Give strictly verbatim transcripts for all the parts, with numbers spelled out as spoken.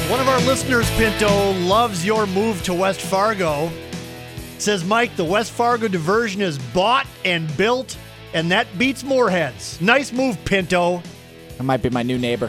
One of our listeners, Pinto, loves your move to West Fargo. Says, Mike, the West Fargo diversion is bought and built, and that beats Moorhead's. Nice move, Pinto. That might be my new neighbor.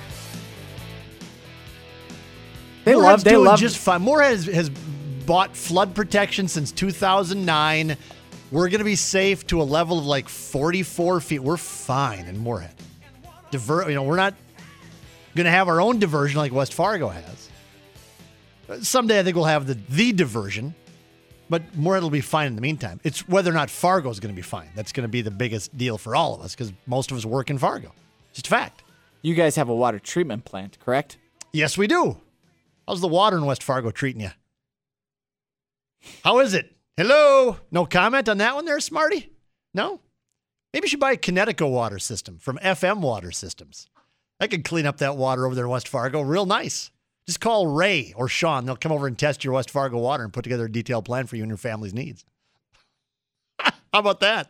They Moorhead's love, they doing love. just fine. Moorhead has, has bought flood protection since two thousand nine. We're going to be safe to a level of like forty-four feet. We're fine in Moorhead. Diver, you know, we're not going to have our own diversion like West Fargo has. Someday I think we'll have the, the diversion, but Moorhead will be fine in the meantime. It's whether or not Fargo is going to be fine. That's going to be the biggest deal for all of us because most of us work in Fargo. Just a fact. You guys have a water treatment plant, correct? Yes, we do. How's the water in West Fargo treating you? How is it? Hello? No comment on that one there, Smarty? No? Maybe you should buy a Connecticut water system from F M Water Systems. I could clean up that water over there in West Fargo real nice. Just call Ray or Sean. They'll come over and test your West Fargo water and put together a detailed plan for you and your family's needs. How about that?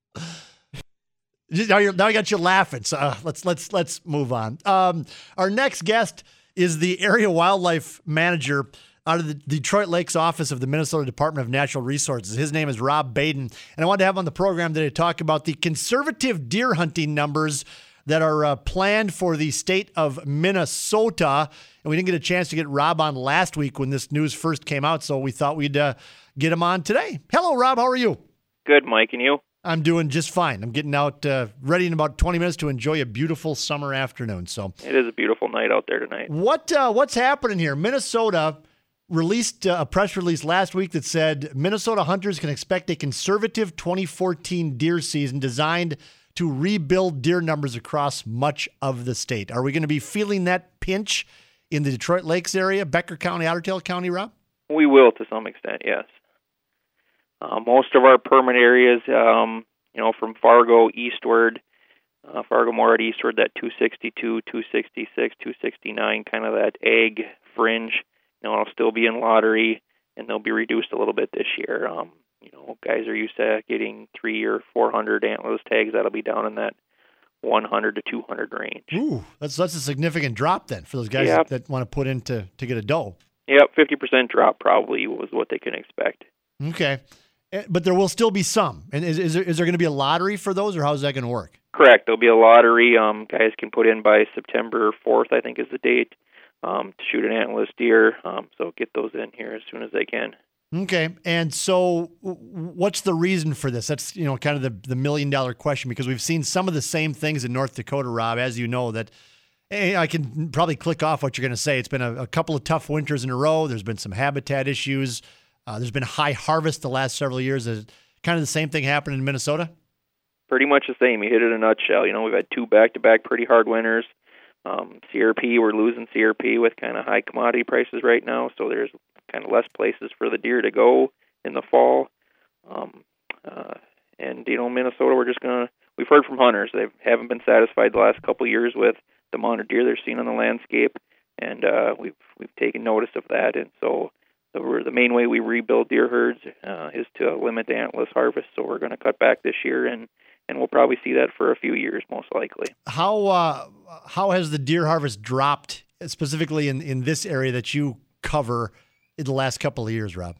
Now, you're, now I got you laughing. So uh, let's let's let's move on. Um, our next guest is the area wildlife manager out of the Detroit Lakes office of the Minnesota Department of Natural Resources. His name is Rob Baden, and I wanted to have him on the program today to talk about the conservative deer hunting numbers that are uh, planned for the state of Minnesota. And we didn't get a chance to get Rob on last week when this news first came out, so we thought we'd uh, get him on today. Hello, Rob. How are you? Good, Mike. And you? I'm doing just fine. I'm getting out uh, ready in about twenty minutes to enjoy a beautiful summer afternoon. So it is a beautiful night out there tonight. What uh, what's happening here? Minnesota released uh, a press release last week that said Minnesota hunters can expect a conservative twenty fourteen deer season designed to rebuild deer numbers across much of the state. Are we going to be feeling that pinch in the Detroit Lakes area, Becker County, Otter Tail County, Rob? We will to some extent, yes. Uh, most of our permit areas, um, you know, from Fargo eastward, uh, Fargo Moorhead eastward, that two sixty-two, two sixty-six, two sixty-nine, kind of that egg fringe, you know, it'll still be in lottery, and they'll be reduced a little bit this year. Um, you know, guys are used to getting three or four hundred antlerless tags. That'll be down in that one hundred to two hundred range. Ooh, that's that's a significant drop then for those guys yep. that, that want to put in to, to get a doe. Yep, fifty percent drop probably was what they can expect. Okay. But there will still be some. And is, is there, is there going to be a lottery for those, or how's that going to work? Correct. There'll be a lottery. Um, guys can put in by September fourth, I think is the date, um, to shoot an antlerless deer. Um, so get those in here as soon as they can. Okay. And so what's the reason for this? That's, you know, kind of the, the million dollar question, because we've seen some of the same things in North Dakota, Rob, as you know, that hey, I can probably click off what you're going to say. It's been a, a couple of tough winters in a row. There's been some habitat issues. Uh, there's been high harvest the last several years. Is kind of the same thing happening in Minnesota? Pretty much the same. You hit it in a nutshell. You know, we've had two back-to-back pretty hard winters. Um, C R P, we're losing C R P with kind of high commodity prices right now, so there's kind of less places for the deer to go in the fall. Um, uh, and, you know, Minnesota, we're just going to, we've heard from hunters. They haven't been satisfied the last couple of years with the amount of deer they're seeing on the landscape, and uh, we've we've taken notice of that, and so So we're, the main way we rebuild deer herds uh, is to limit the antlerless harvest. So we're going to cut back this year, and, and we'll probably see that for a few years, most likely. How uh, how has the deer harvest dropped specifically in, in this area that you cover in the last couple of years, Rob?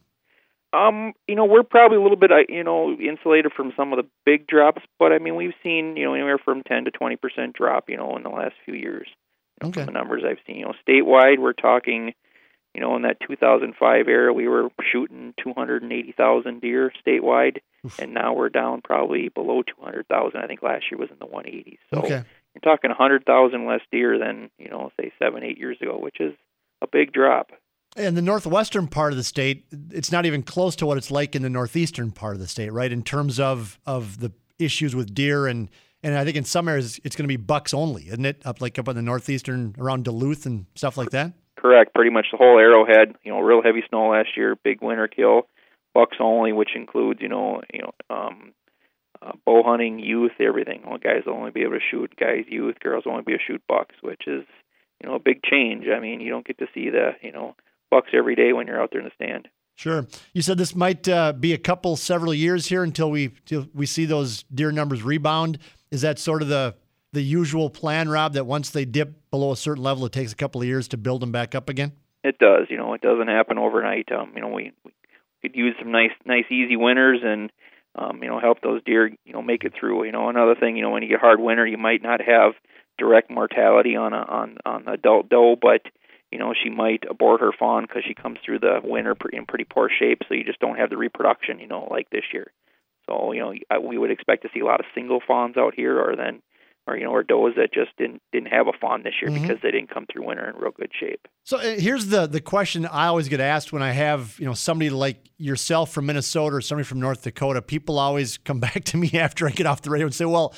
Um, you know, we're probably a little bit, you know, insulated from some of the big drops, but I mean, we've seen, you know, anywhere from ten to twenty percent drop, you know, in the last few years. You know, okay. From the numbers I've seen, you know, statewide, we're talking. You know, in that two thousand five era, we were shooting two hundred eighty thousand deer statewide, Oof. And now we're down probably below two hundred thousand. I think last year was in the one eighties. So okay. You're talking one hundred thousand less deer than, you know, say seven, eight years ago, which is a big drop. In the northwestern part of the state, it's not even close to what it's like in the northeastern part of the state, right, in terms of, of the issues with deer. And, and I think in some areas it's going to be bucks only, isn't it, up like up in the northeastern around Duluth and stuff like that? Correct. Pretty much the whole Arrowhead. You know, real heavy snow last year, big winter kill, bucks only, which includes you know, you know, um, uh, bow hunting, youth, everything. Well, guys will only be able to shoot guys, youth, girls will only be able to shoot bucks, which is you know a big change. I mean, you don't get to see the you know bucks every day when you're out there in the stand. Sure. You said this might uh, be a couple, several years here until we till we see those deer numbers rebound. Is that sort of the the usual plan, Rob, that once they dip below a certain level, it takes a couple of years to build them back up again? It does. You know, it doesn't happen overnight. Um, you know, we, we could use some nice, nice, easy winters, and um, you know, help those deer, you know, make it through. You know, another thing, you know, when you get hard winter, you might not have direct mortality on a on on the adult doe, but you know, she might abort her fawn because she comes through the winter in pretty poor shape. So you just don't have the reproduction, you know, like this year. So you know, we would expect to see a lot of single fawns out here, or then, or you know, or does that just didn't didn't have a fawn this year mm-hmm. because they didn't come through winter in real good shape. So uh, here's the the question I always get asked when I have, you know, somebody like yourself from Minnesota or somebody from North Dakota. People always come back to me after I get off the radio and say, well,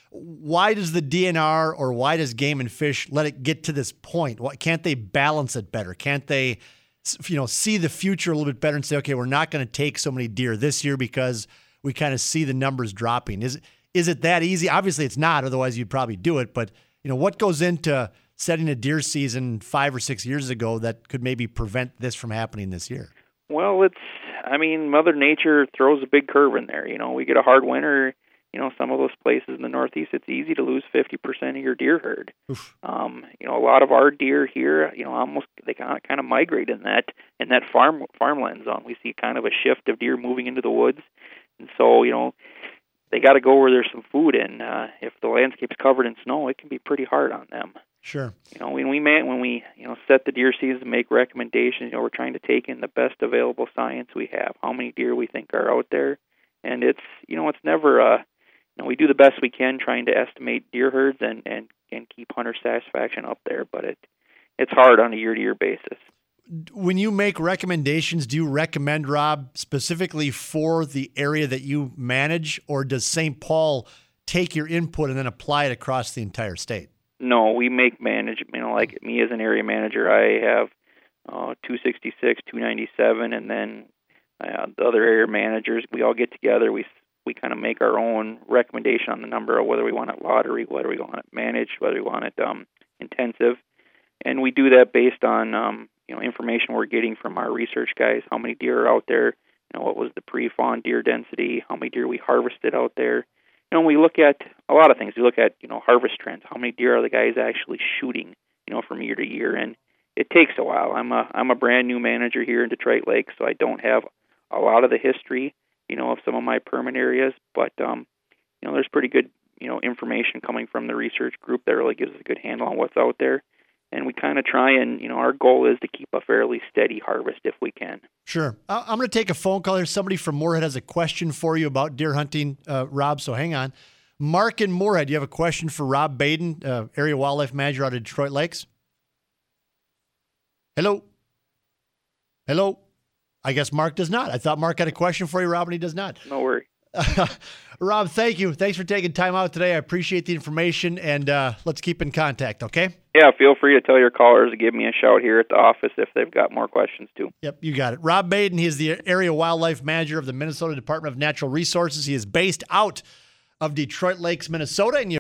why does the D N R or why does Game and Fish let it get to this point? Why can't they balance it better? Can't they, you know, see the future a little bit better and say, okay, we're not going to take so many deer this year because we kind of see the numbers dropping? Is is it that easy? Obviously, it's not. Otherwise, you'd probably do it. But you know, what goes into setting a deer season five or six years ago that could maybe prevent this from happening this year? Well, it's. I mean, Mother Nature throws a big curve in there. You know, we get a hard winter. You know, some of those places in the Northeast, it's easy to lose fifty percent of your deer herd. Um, you know, a lot of our deer here, you know, almost they kind of kind of migrate in that in that farm farmland zone. We see kind of a shift of deer moving into the woods, and so you know, they got to go where there's some food. And uh, if the landscape's covered in snow, it can be pretty hard on them. Sure. You know, when we man, when we you know set the deer season and make recommendations, you know, we're trying to take in the best available science we have. How many deer we think are out there, and it's you know, it's never a You know, we do the best we can trying to estimate deer herds and, and, and keep hunter satisfaction up there, but it it's hard on a year-to-year basis. When you make recommendations, do you recommend, Rob, specifically for the area that you manage, or does Saint Paul take your input and then apply it across the entire state? No, we make manage. You know, like me as an area manager, I have uh, two sixty-six, two ninety-seven, and then uh, the other area managers, we all get together. We we kind of make our own recommendation on the number of whether we want it lottery, whether we want it managed, whether we want it um, intensive. And we do that based on um, you know information we're getting from our research guys, how many deer are out there, you know, what was the pre-fawn deer density, how many deer we harvested out there. You know, we look at a lot of things. We look at, you know, harvest trends, how many deer are the guys actually shooting, you know, from year to year. And it takes a while. I'm a I'm a brand new manager here in Detroit Lake, so I don't have a lot of the history, you know, of some of my permit areas, but, um, you know, there's pretty good, you know, information coming from the research group that really gives us a good handle on what's out there. And we kind of try and, you know, our goal is to keep a fairly steady harvest if we can. Sure. I'm going to take a phone call here. Somebody from Moorhead has a question for you about deer hunting, uh, Rob, so hang on. Mark in Moorhead, you have a question for Rob Baden, uh, Area Wildlife Manager out of Detroit Lakes? Hello? Hello? I guess Mark does not. I thought Mark had a question for you, Rob, and he does not. No worry. Rob, thank you. Thanks for taking time out today. I appreciate the information, and uh, let's keep in contact, okay? Yeah, feel free to tell your callers to give me a shout here at the office if they've got more questions, too. Yep, you got it. Rob Baden, he is the Area Wildlife Manager of the Minnesota Department of Natural Resources. He is based out of Detroit Lakes, Minnesota, and you